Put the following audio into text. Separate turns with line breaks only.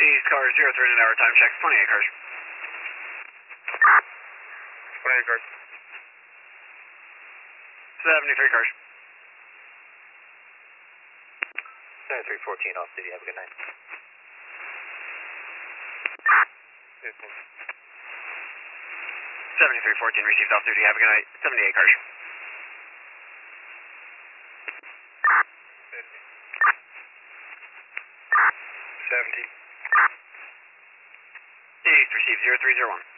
East car 03 in an hour, time check, 28 cars.
28 cars.
73 cars.
7314 off city, have a good night.
7314 received off duty, have a good night, 78 cars.
70.
East received 0301.